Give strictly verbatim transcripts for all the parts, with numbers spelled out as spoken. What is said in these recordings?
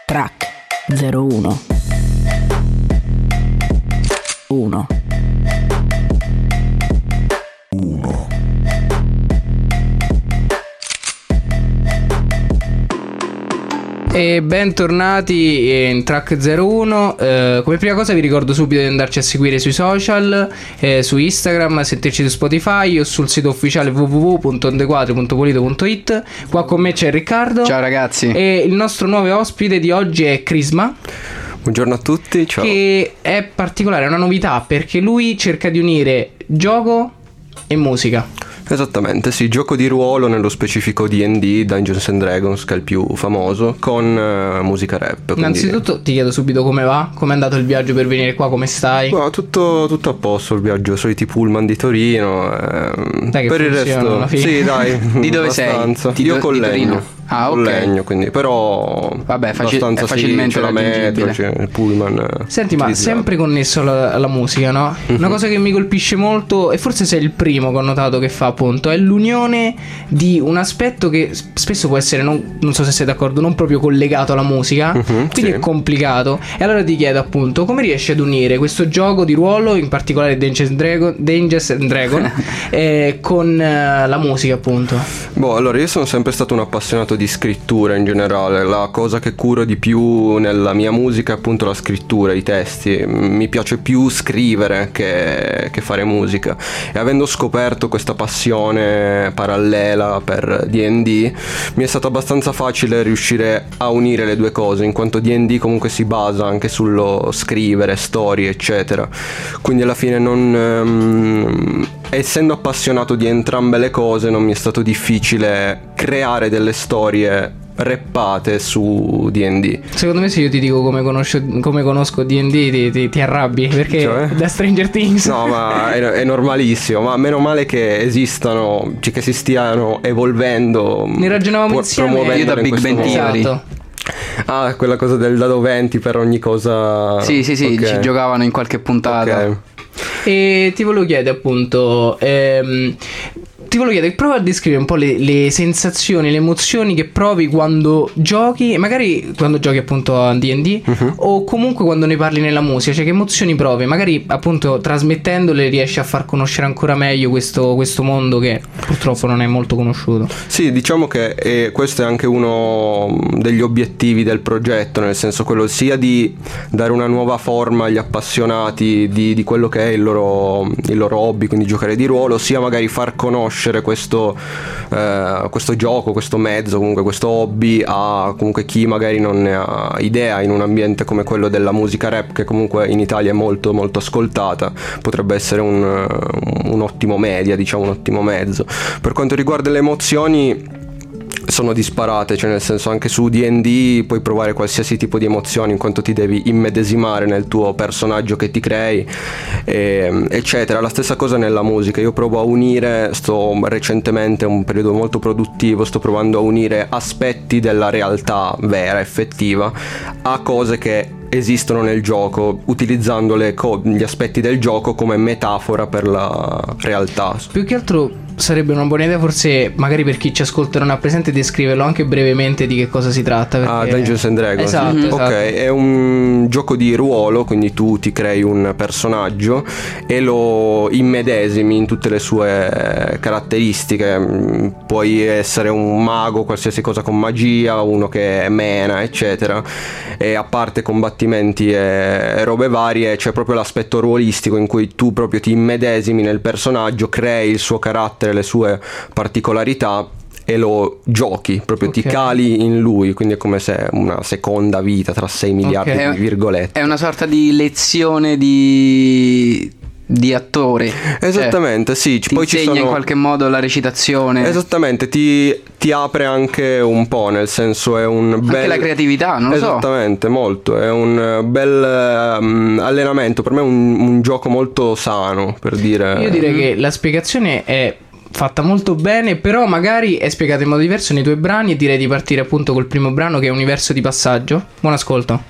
Track zero uno uno E bentornati in Track zero uno. eh, Come prima cosa vi ricordo subito di andarci a seguire sui social, eh, su Instagram, sentirci su Spotify o sul sito ufficiale w w w punto ondequadri punto polito punto it. Qua con me c'è Riccardo. Ciao ragazzi. E il nostro nuovo ospite di oggi è Crisma. Buongiorno a tutti, ciao. Che è particolare, è una novità perché lui cerca di unire gioco e musica. Esattamente, sì, gioco di ruolo, nello specifico D and D, Dungeons and Dragons, che è il più famoso, con uh, musica rap. Quindi... Innanzitutto ti chiedo subito come va, come è andato il viaggio per venire qua, come stai? No, tutto, tutto a posto il viaggio, soliti pullman di Torino. Ehm, dai che per il resto, alla fine. Sì, dai. Di dove sei? Di Io do- con di Legno. Torino. Ah, con ok. Legno, quindi, però vabbè, faci- abbastanza è facilmente sì, c'è la metro, raggiungibile. c'è il pullman. Senti, ma utilizzato. sempre connesso alla, alla musica, no? Mhm. Una cosa che mi colpisce molto, e forse sei il primo che ho notato che fa, appunto, è l'unione di un aspetto che s- spesso può essere, non, non so se sei d'accordo, non proprio collegato alla musica, Mhm, quindi sì. è complicato. E allora ti chiedo, appunto, come riesci ad unire questo gioco di ruolo, in particolare Dungeons and Dragon, Dungeons and Dragon eh, con eh, la musica, appunto? Boh, allora io sono sempre stato un appassionato di scrittura in generale. La cosa che curo di più nella mia musica è appunto la scrittura, i testi. Mi piace più scrivere che, che fare musica, e avendo scoperto questa passione parallela per D and D mi è stato abbastanza facile riuscire a unire le due cose, in quanto D and D comunque si basa anche sullo scrivere storie eccetera, quindi alla fine non ehm, essendo appassionato di entrambe le cose non mi è stato difficile creare delle storie rappate su D and D. Secondo me se io ti dico come conosco, come conosco D and D ti, ti, ti arrabbi, perché Cioè? da Stranger Things. No, ma è, è normalissimo, ma meno male che esistano, cioè che si stiano evolvendo. Ne ragionavamo pro- insieme. promuovendole Io da in Big questo Bang modo. Theory. Esatto. Ah, quella cosa del dado venti per ogni cosa. Sì, sì, sì, Ok. ci giocavano in qualche puntata. Ok. E ti volevo chiedere, appunto, ehm, ti volevo chiedere, prova a descrivere un po' le, le sensazioni, le emozioni che provi quando giochi, e magari quando giochi appunto a D and D, Mhm. o comunque quando ne parli nella musica, cioè che emozioni provi, magari appunto trasmettendole riesci a far conoscere ancora meglio questo, questo mondo che purtroppo non è molto conosciuto. Sì, diciamo che eh, questo è anche uno degli obiettivi del progetto, nel senso quello sia di dare una nuova forma agli appassionati di, di quello che è il loro, il loro hobby, quindi giocare di ruolo, sia magari far conoscere questo, eh, questo gioco, questo mezzo, comunque questo hobby a comunque chi magari non ne ha idea, in un ambiente come quello della musica rap, che comunque in Italia è molto molto ascoltata. Potrebbe essere un, un ottimo media, diciamo un ottimo mezzo. Per quanto riguarda le emozioni, sono disparate, cioè nel senso anche su D and D puoi provare qualsiasi tipo di emozioni, in quanto ti devi immedesimare nel tuo personaggio che ti crei, e, eccetera. La stessa cosa nella musica, io provo a unire, sto recentemente, è un periodo molto produttivo, sto provando a unire aspetti della realtà vera, effettiva, a cose che esistono nel gioco, utilizzando le co- gli aspetti del gioco come metafora per la realtà. Più che altro sarebbe una buona idea, forse magari per chi ci ascolta non ha presente, descriverlo anche brevemente di che cosa si tratta, perché... Ah, Dungeons and Dragons. Esatto, Mhm. esatto. Ok, è un gioco di ruolo, quindi tu ti crei un personaggio e lo immedesimi in tutte le sue caratteristiche. Mm, Puoi essere un mago, qualsiasi cosa con magia, uno che mena, eccetera. E a parte combattimenti e robe varie, c'è proprio l'aspetto ruolistico in cui tu proprio ti immedesimi nel personaggio, crei il suo carattere, le sue particolarità e lo giochi, proprio Ok. ti cali in lui, quindi è come se una seconda vita tra sei miliardi Ok. di virgolette. È una sorta di lezione di di attore. Esattamente, Cioè, sì, ti poi ci insegna sono in qualche modo la recitazione. Esattamente, ti, ti apre anche un po', nel senso è un bel... Anche la creatività, non lo so. Esattamente, molto, è un bel um, allenamento, per me è un, un gioco molto sano, per dire. Io direi che la spiegazione è fatta molto bene, però magari è spiegata in modo diverso nei tuoi brani, e direi di partire appunto col primo brano, che è Universo di passaggio. Buon ascolto.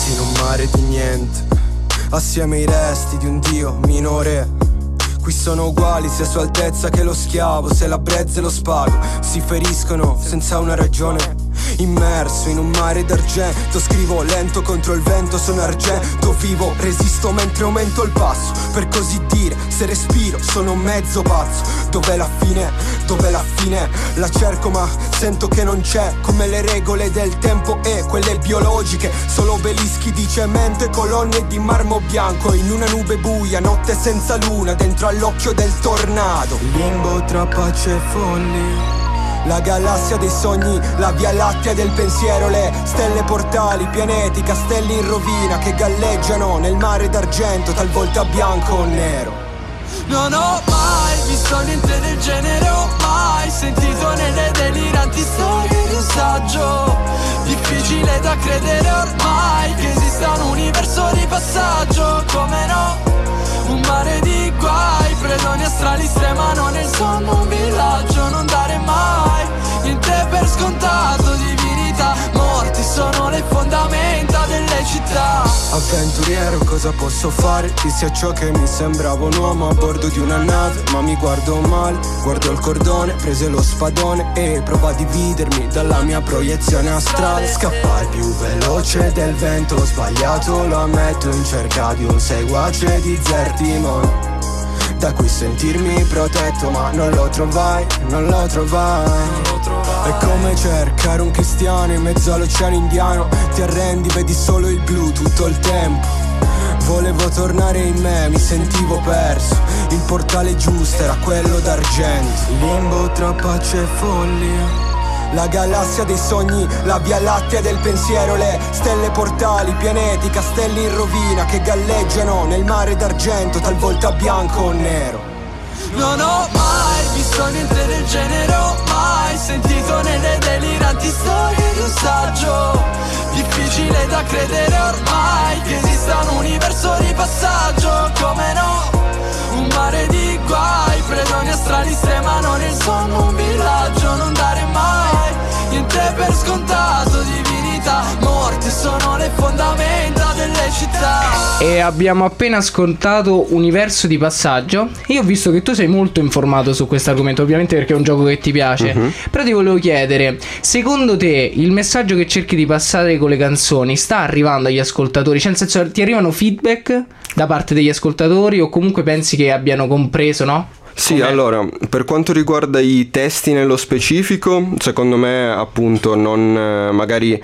immersi in un mare di niente, assieme ai resti di un dio minore. Qui sono uguali sia Sua Altezza che lo schiavo, se la brezza e lo spago si feriscono senza una ragione. Immerso in un mare d'argento, scrivo lento contro il vento, sono argento vivo, resisto mentre aumento il passo, per così dire, se respiro sono mezzo pazzo. Dov'è la fine? Dov'è la fine? La cerco ma sento che non c'è, come le regole del tempo e quelle biologiche, solo obelischi di cemento e colonne di marmo bianco, in una nube buia, notte senza luna, dentro all'occhio del tornado. Limbo tra pace e folli, la galassia dei sogni, la via lattea del pensiero, le stelle portali, pianeti, castelli in rovina che galleggiano nel mare d'argento, talvolta bianco o nero. Non ho mai visto niente del genere, ho mai sentito nelle deliranti storie di un saggio. Difficile da credere ormai che esista un universo di passaggio, come no? Un mare di guai, predoni astrali stremano nel sonno un villaggio, non dare mai niente per scontato, divinità, morti sono le fondamenta delle città. Avventuriero, cosa posso fare? Dissi a ciò che mi sembrava un uomo a bordo di una nave, ma mi guardo male, guardo il cordone, prese lo spadone e prova a dividermi dalla mia proiezione astrale. Scappa il più veloce del vento, ho sbagliato, lo ammetto, in cerca di un seguace di Zertimon, da cui sentirmi protetto, ma non lo trovai, non lo trovai. È come cercare un cristiano in mezzo all'oceano indiano, ti arrendi, vedi solo il blu tutto il tempo. Volevo tornare in me, mi sentivo perso, il portale giusto era quello d'argento. Limbo tra pace e follia, la galassia dei sogni, la via lattea del pensiero, le stelle portali, pianeti, castelli in rovina che galleggiano nel mare d'argento, talvolta bianco o nero. Non ho mai visto niente del genere, ho mai sentito nelle deliranti storie di un saggio. Difficile da credere ormai che esista un universo di passaggio, come no? Un mare di guai, predoni astrali stremano nel sonno un villaggio, non dare mai niente per scontato, divinità, morti sono le fondamenta delle città. E abbiamo appena scontato Universo di passaggio. Io ho visto che tu sei molto informato su questo argomento, ovviamente perché è un gioco che ti piace. Uh-huh. Però ti volevo chiedere, secondo te il messaggio che cerchi di passare con le canzoni sta arrivando agli ascoltatori? Cioè, nel senso, ti arrivano feedback da parte degli ascoltatori o comunque pensi che abbiano compreso, no? Sì, Com'è? Allora, per quanto riguarda i testi nello specifico, secondo me appunto non eh, magari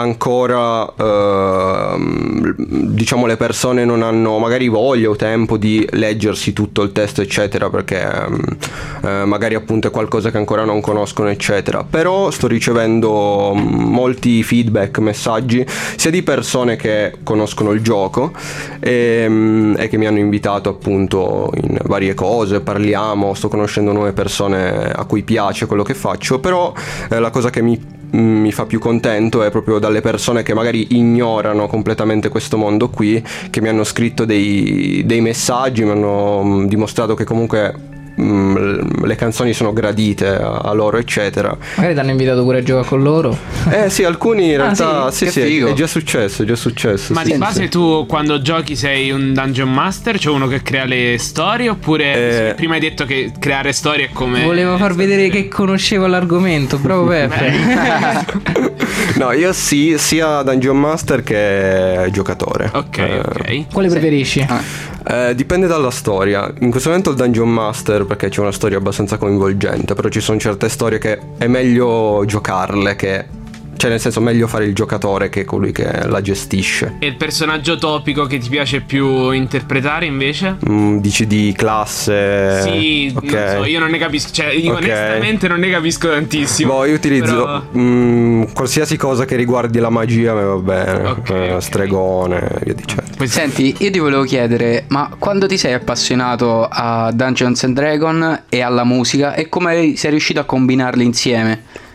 ancora eh, diciamo le persone non hanno magari voglia o tempo di leggersi tutto il testo eccetera, perché eh, magari appunto è qualcosa che ancora non conoscono eccetera. Però sto ricevendo molti feedback, messaggi sia di persone che conoscono il gioco e, e che mi hanno invitato appunto in varie cose, parliamo, sto conoscendo nuove persone a cui piace quello che faccio. Però eh, la cosa che mi, mi fa più contento è proprio dalle persone che magari ignorano completamente questo mondo qui, che mi hanno scritto dei, dei messaggi, mi hanno dimostrato che comunque mh, le canzoni sono gradite a, a loro eccetera. Magari ti hanno invitato pure a giocare con loro. Eh sì, alcuni in realtà ah, sì? sì, sì, è già successo, è già successo. Ma sì, di base sì. tu quando giochi sei un dungeon master, cioè uno che crea le storie, oppure Eh, prima hai detto che creare storie è come... Volevo far vedere che conoscevo l'argomento, bravo Peppe. No, io sì, sia Dungeon Master che giocatore. Ok, Eh, ok. Quale preferisci? Eh, dipende dalla storia. In questo momento il Dungeon Master, perché c'è una storia abbastanza coinvolgente, però ci sono certe storie che è meglio giocarle che... Cioè nel senso meglio fare il giocatore che colui che la gestisce. E il personaggio topico che ti piace più interpretare invece? Mm, dici di classe? Sì, ok. non so, io non ne capisco, cioè io Ok. onestamente non ne capisco tantissimo. Boh, io utilizzo però... mm, qualsiasi cosa che riguardi la magia a me va bene. Ok, Eh, ok. Stregone, via dicendo. Poi- Senti, io ti volevo chiedere, ma quando ti sei appassionato a Dungeons and Dragons e alla musica e come sei riuscito a combinarli insieme?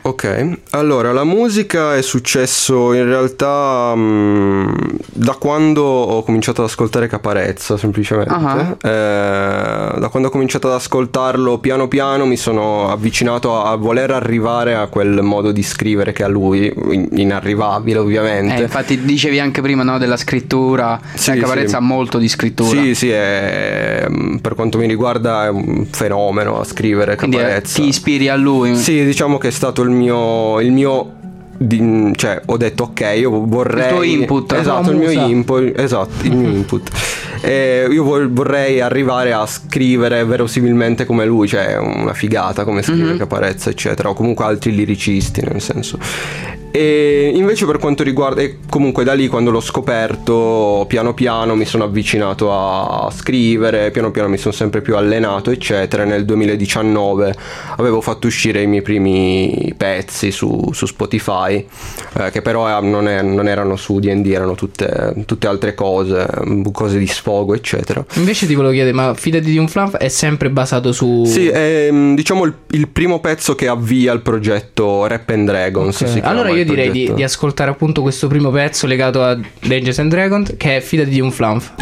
Ok, allora la musica è successo in realtà mh, da quando ho cominciato ad ascoltare Caparezza, semplicemente. Uh-huh. Eh, da quando ho cominciato ad ascoltarlo piano piano mi sono avvicinato a, a voler arrivare a quel modo di scrivere che ha lui, in- inarrivabile ovviamente. Eh, infatti dicevi anche prima, no, della scrittura. Sì, eh, Caparezza sì. ha molto di scrittura. Sì, sì, è, per quanto mi riguarda è un fenomeno a scrivere Quindi eh, Caparezza. ti ispiri a lui. Sì, diciamo che è stato il mio, il mio di- cioè ho detto ok, io vorrei Il tuo input. esatto, il mio Musa. input, esatto, il mio input. E io vor- vorrei arrivare a scrivere verosimilmente come lui, cioè una figata come scrive Mhm. Caparezza, eccetera, o comunque altri liricisti, nel senso. E invece per quanto riguarda, e comunque da lì quando l'ho scoperto, piano piano mi sono avvicinato a scrivere, piano piano mi sono sempre più allenato, eccetera. Nel duemiladiciannove avevo fatto uscire i miei primi pezzi su, su Spotify, eh, che però eh, non, è- non erano su D and D, erano tutte, tutte altre cose, cose di sfogo, eccetera. Invece ti volevo chiedere, ma Fidati di un Fluff è sempre basato su... Sì, è mm, diciamo il, il primo pezzo che avvia il progetto Rap and Dragons. Ok. si chiama Allora io il direi di, progetto. di ascoltare appunto questo primo pezzo legato a Dungeons and Dragons, che è Fidati di un Fluff.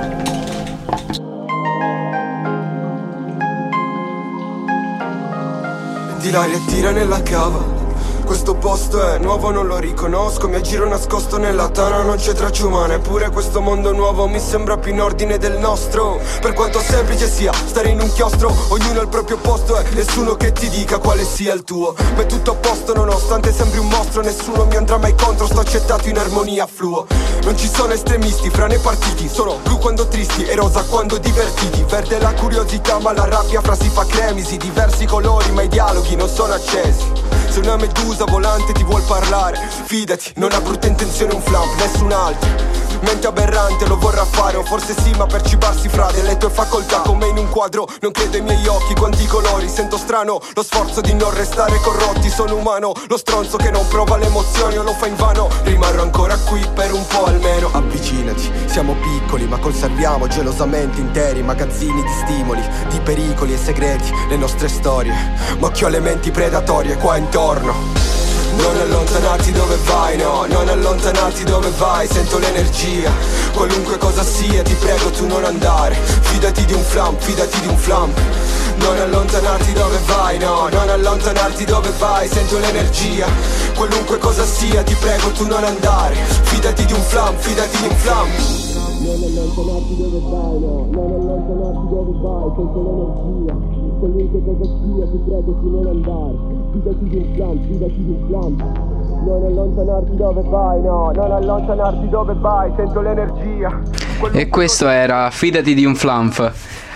Di l'aria e tira nella cava. Questo posto è nuovo, non lo riconosco. Mi aggiro nascosto nella tana, non c'è traccia umana. Eppure questo mondo nuovo mi sembra più in ordine del nostro. Per quanto semplice sia stare in un chiostro, ognuno al proprio posto e nessuno che ti dica quale sia il tuo. Ma è tutto a posto nonostante sembri un mostro. Nessuno mi andrà mai contro, sto accettato in armonia fluo. Non ci sono estremisti fra nei partiti. Sono blu quando tristi e rosa quando divertiti. Verde la curiosità ma la rabbia fra si fa cremisi. Diversi colori ma i dialoghi non sono accesi. Se una medusa volante ti vuol parlare, fidati, non ha brutta intenzione un flamp, nessun altro. Mente aberrante lo vorrà fare, o forse sì ma per cibarsi fra delle tue facoltà. Come in un quadro, non credo ai miei occhi, quanti colori. Sento strano lo sforzo di non restare corrotti. Sono umano, lo stronzo che non prova le emozioni o lo fa invano. Rimarrò ancora qui per un po' almeno. Avvicinati, siamo piccoli ma conserviamo gelosamente interi magazzini di stimoli, di pericoli e segreti, le nostre storie. Ma occhio alle menti predatorie qua intorno. Non allontanarti dove vai, no, non allontanarti dove vai, sento l'energia, qualunque cosa sia, ti prego tu non andare, fidati di un flamp, fidati di un flamp. Non allontanarti dove vai, no, non allontanarti dove vai, sento l'energia, qualunque cosa sia, ti prego tu non andare, fidati di un flamp, fidati di un flamp. Non allontanarti dove vai, no, non allontanarti dove vai, sento l'energia, qualunque cosa sia, ti prego tu non andare. Fidati di un flamp, fidati di un flamp. Non allontanarti dove vai, no, non allontanarti dove vai, sento l'energia. E questo era Fidati di un Flamp.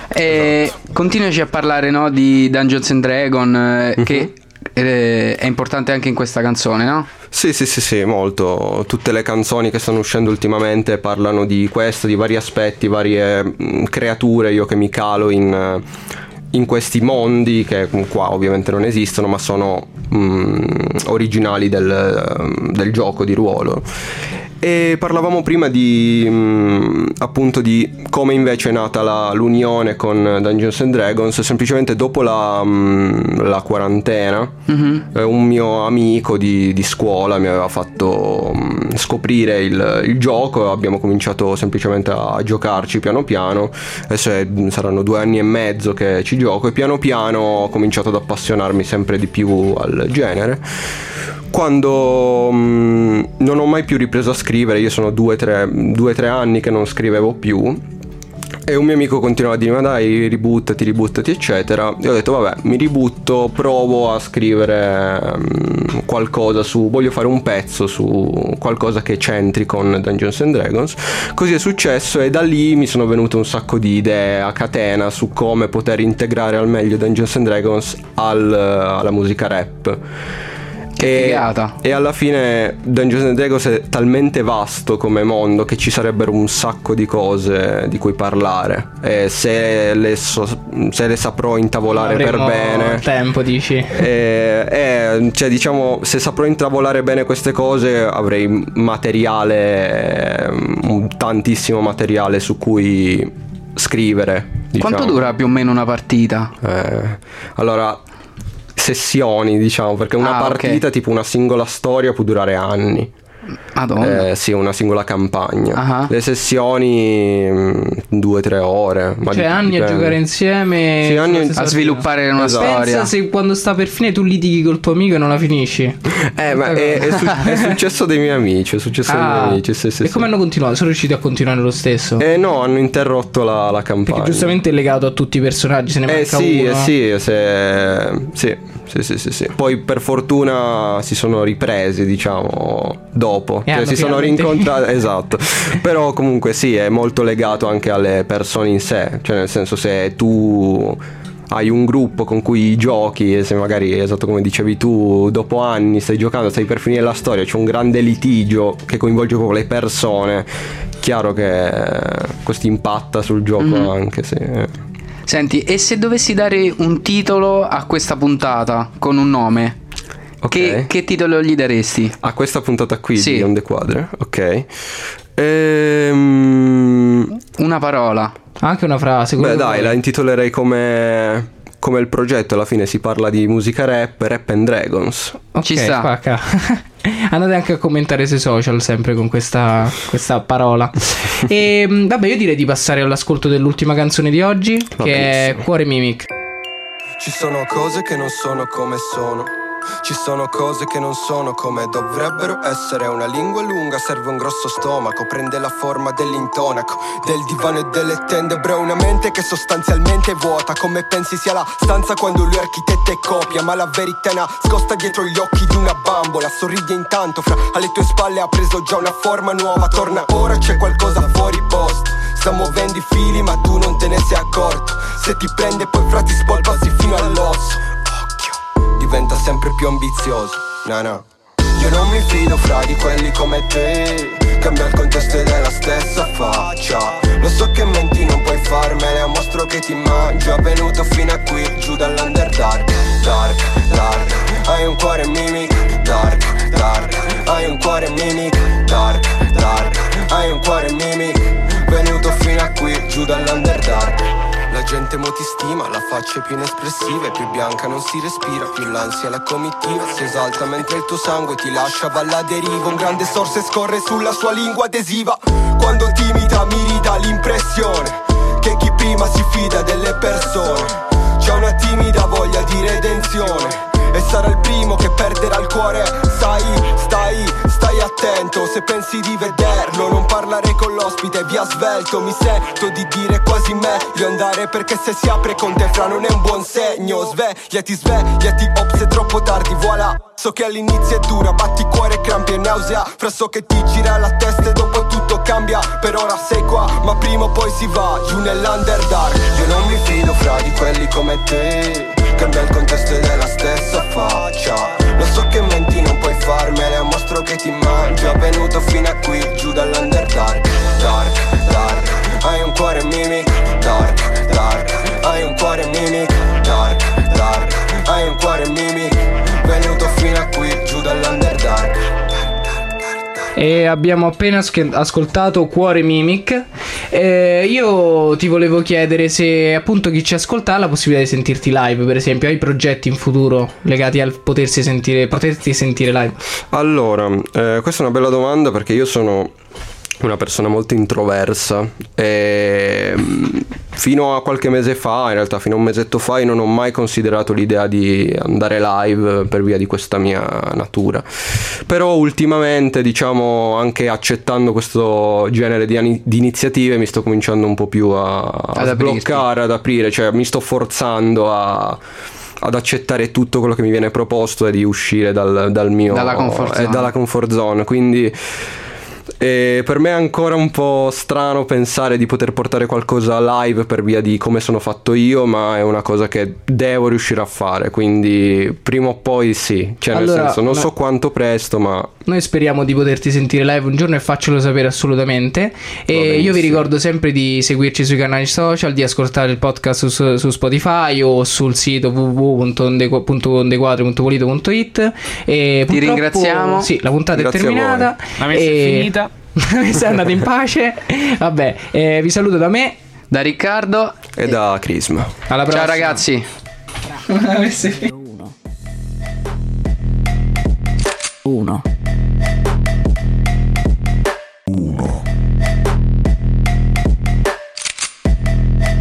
E continuaci a parlare, no, di Dungeons and Dragons, eh, Mhm. che eh, è importante anche in questa canzone, no? Sì, sì, sì, sì, molto. Tutte le canzoni che stanno uscendo ultimamente parlano di questo, di vari aspetti, varie mh, creature, io che mi calo in, in questi mondi che qua ovviamente non esistono, ma sono mh, originali del, del gioco di ruolo. E parlavamo prima di mh, appunto di come invece è nata la, l'unione con Dungeons and Dragons. Semplicemente dopo la, mh, la quarantena, Mhm. eh, un mio amico di, di scuola mi aveva fatto mh, scoprire il, il gioco. Abbiamo cominciato semplicemente a giocarci piano piano. Adesso è- saranno due anni e mezzo che ci gioco e piano piano ho cominciato ad appassionarmi sempre di più al genere. Quando mh, non ho mai più ripreso a scrivere, io sono due o tre anni che non scrivevo più, e un mio amico continuava a dire ma dai ributtati, ributtati eccetera, e ho detto vabbè mi ributto, provo a scrivere mh, qualcosa su, voglio fare un pezzo su qualcosa che c'entri con Dungeons and Dragons. Così è successo e da lì mi sono venute un sacco di idee a catena su come poter integrare al meglio Dungeons and Dragons al, alla musica rap. Che figata. E alla fine Dungeons and Dragons è talmente vasto come mondo che ci sarebbero un sacco di cose di cui parlare, e se le, so- se le saprò intavolare per Avremo bene tempo, dici? e, e, cioè diciamo se saprò intavolare bene queste cose avrei materiale, un tantissimo materiale su cui scrivere, diciamo. Quanto dura più o meno una partita? Eh, allora sessioni, diciamo, perché una Ah, ok. partita, tipo una singola storia, può durare anni. Madonna. Eh, sì, una singola campagna. Ah. Le sessioni mh, due tre ore. Ma Cioè di- anni a dipende. giocare insieme. Sì, anni sulla a stessa A sviluppare una Esatto. storia. storia. Pensa se quando sta per finire tu litighi col tuo amico e non la finisci. Eh, ma è, è su- è successo dei miei amici. È successo dei miei Ah, amici. Sì, sì, e sì. come hanno continuato? Sono riusciti a continuare lo stesso? Eh no, hanno interrotto la, la campagna. Perché giustamente è legato a tutti i personaggi, se ne Eh manca sì, uno. eh sì, se- sì, sì, sì, sì, sì. Poi per fortuna si sono ripresi, diciamo, dopo. E Cioè hanno si sono finalmente- rincontrati, esatto. Però comunque sì, è molto legato anche alle persone in sé. Cioè nel senso, se tu hai un gruppo con cui giochi e se magari, esatto come dicevi tu, dopo anni stai giocando, stai per finire la storia, c'è un grande litigio che coinvolge proprio le persone, chiaro che questo impatta sul gioco Mhm. anche, sì. Senti, e se dovessi dare un titolo a questa puntata con un nome, Ok. che, che titolo gli daresti? A questa puntata qui Sì. di On The Quadre, ok. Ehm, Una parola. Anche una frase. quello beh che dai, vuoi. la intitolerei come, come il progetto, alla fine si parla di musica rap, Rap and Dragons. Ok, Ci sta. spacca. Andate anche a commentare sui social sempre con questa, questa parola. E mh, vabbè, io direi di passare all'ascolto dell'ultima canzone di oggi, Va che è benissimo. Cuore Mimic. Ci sono cose che non sono come sono. Ci sono cose che non sono come dovrebbero essere. Una lingua lunga serve un grosso stomaco. Prende la forma dell'intonaco, del divano e delle tende. Bro, una mente che sostanzialmente è vuota. Come pensi sia la stanza quando lui architetta e copia. Ma la verità è nascosta dietro gli occhi di una bambola. Sorride intanto, fra alle tue spalle ha preso già una forma nuova. Torna ora, c'è qualcosa fuori posto. Sta muovendo i fili ma tu non te ne sei accorto. Se ti prende poi fra ti spolpasi fino all'osso. Diventa sempre più ambizioso, no no. Io non mi fido fra di quelli come te. Cambia il contesto ed è la stessa faccia. Lo so che menti non puoi farmela. Mostro che ti mangio. Venuto fino a qui, giù dall'underdark. Dark, dark. Hai un cuore mimic. Dark, dark. Hai un cuore mimic. Dark, dark. Hai un cuore mimic. Venuto fino a qui, giù dall'underdark. La gente mo ti stima, la faccia è più inespressiva, è più bianca, non si respira, più l'ansia la comitiva si esalta mentre il tuo sangue ti lascia va alla deriva. Un grande sorso scorre sulla sua lingua adesiva. Quando ti imita mi ridà l'impressione che chi prima si fida delle persone. C'è una timida voglia di redenzione e sarà il primo che perderà il cuore. Sai, stai, stai attento. Se pensi di vederlo, non parlare con l'ospite, via svelto. Mi sento di dire quasi meglio andare, perché se si apre con te fra non è un buon segno. Svegliati, svegliati, ops è troppo tardi, voilà. So che all'inizio è dura, batti cuore, crampi e nausea. Fra so che ti gira la testa e dopo tutto cambia. Per ora sei qua, ma prima o poi si va giù nell'underdark. Io non mi fido fra di quelli come te. Cambia il contesto ed è la stessa faccia. Lo so che menti non puoi farmela. Mostro che ti mangia. Venuto fino a qui, giù dall'underdark. Dark, dark. Hai un cuore mimic. Dark, dark. Hai un cuore mimic. Dark, dark. Hai un cuore mimic. Venuto fino a qui, giù dall'underdark. E abbiamo appena sch- ascoltato Cuore Mimic. Eh, io ti volevo chiedere se appunto chi ci ascolta ha la possibilità di sentirti live, per esempio. Hai progetti in futuro legati al potersi sentire, poterti sentire live? Allora, eh, questa è una bella domanda perché io sono una persona molto introversa e mm, fino a qualche mese fa, in realtà fino a un mesetto fa, io non ho mai considerato l'idea di andare live per via di questa mia natura. Però ultimamente, diciamo, anche accettando questo genere di, ani- di iniziative, mi sto cominciando un po' più a, a Ad aprirti. sbloccare, ad aprire, cioè mi sto forzando a ad accettare tutto quello che mi viene proposto e di uscire dal, dal mio Dalla comfort eh, zone. dalla comfort zone. Quindi e per me è ancora un po' strano pensare di poter portare qualcosa live per via di come sono fatto io, ma è una cosa che devo riuscire a fare, quindi prima o poi sì, cioè nel Allora, senso non no. so quanto presto, ma Noi speriamo di poterti sentire live un giorno e faccelo sapere assolutamente. E io vi benissimo. ricordo sempre di seguirci sui canali social, di ascoltare il podcast su, su Spotify o sul sito w w w punto ondequadre punto polito punto it. E Ti purtroppo- ringraziamo. Sì, la puntata Grazie è a voi. terminata. La messa è e- finita. La messa è andata in pace. Vabbè, eh, vi saluto da me. Da Riccardo. è da Crisma. Alla prossima. Ciao ragazzi. ragazzi.